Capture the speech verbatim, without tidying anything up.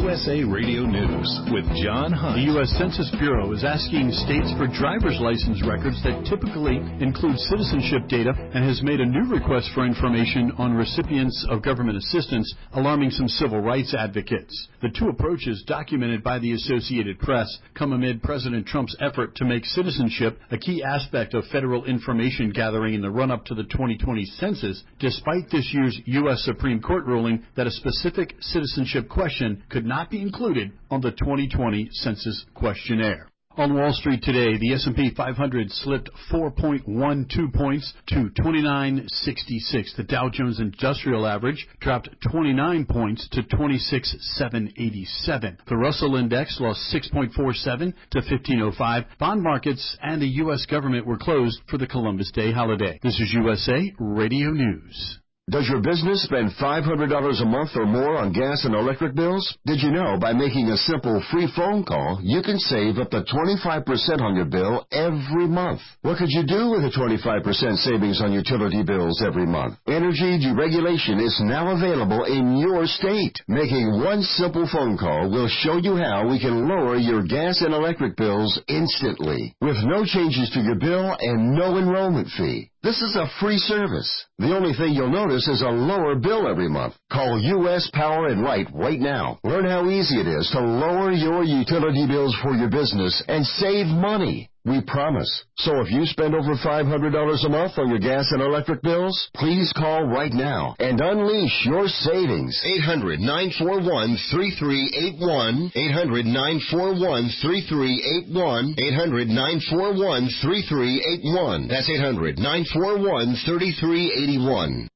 S A Radio News with John Hunt. The U S Census Bureau is asking states for driver's license records that typically include citizenship data and has made a new request for information on recipients of government assistance, alarming some civil rights advocates. The two approaches documented by the Associated Press come amid President Trump's effort to make citizenship a key aspect of federal information gathering in the run-up to the twenty twenty census, despite this year's U S Supreme Court ruling that a specific citizenship question could not be included on the twenty twenty census questionnaire. On Wall Street today, the S and P five hundred slipped four point one two points to twenty-nine sixty-six. The Dow Jones Industrial Average dropped twenty-nine points to twenty-six seven eighty-seven. The Russell Index lost six point four seven to fifteen oh five. Bond markets and the U S government were closed for the Columbus Day holiday. This is U S A Radio News. Does your business spend five hundred dollars a month or more on gas and electric bills? Did you know by making a simple free phone call, you can save up to twenty-five percent on your bill every month? What could you do with a twenty-five percent savings on utility bills every month? Energy deregulation is now available in your state. Making one simple phone call will show you how we can lower your gas and electric bills instantly, with no changes to your bill and no enrollment fee. This is a free service. The only thing you'll notice is a lower bill every month. Call U S Power and Light right now. Learn how easy it is to lower your utility bills for your business and save money. We promise. So if you spend over five hundred dollars a month on your gas and electric bills, please call right now and unleash your savings. eight hundred, nine four one, three three eight one. eight hundred, nine four one, three three eight one. eight hundred, nine four one, three three eight one. That's eight hundred, nine four one, three three eight one.